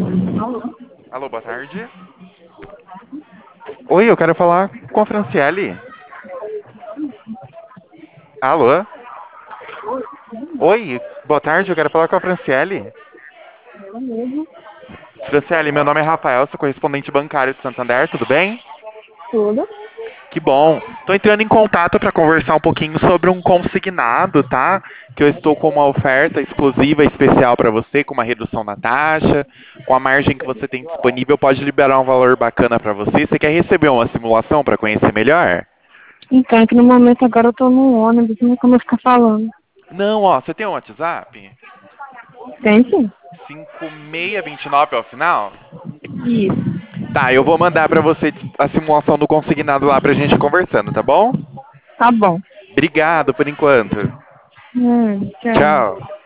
Alô? Alô, boa tarde. Oi, eu quero falar com a Franciele. Alô? Oi, boa tarde, eu quero falar com a Franciele. Ela mesmo? Franciele, meu nome é Rafael, sou correspondente bancário de Santander, tudo bem? Tudo? Que bom. Tô entrando em contato para conversar um pouquinho sobre um consignado, tá? Que eu estou com uma oferta exclusiva especial para você, com uma redução na taxa, com a margem que você tem disponível, pode liberar um valor bacana para você. Você quer receber uma simulação para conhecer melhor? Então, é que no momento agora eu tô no ônibus, não como eu ficar falando. Não, ó, você tem um WhatsApp? Tem sim? 5629 ao final? Isso. Tá, eu vou mandar pra você a simulação do consignado lá pra gente conversando, tá bom? Tá bom. Obrigado por enquanto. Tchau. Tchau.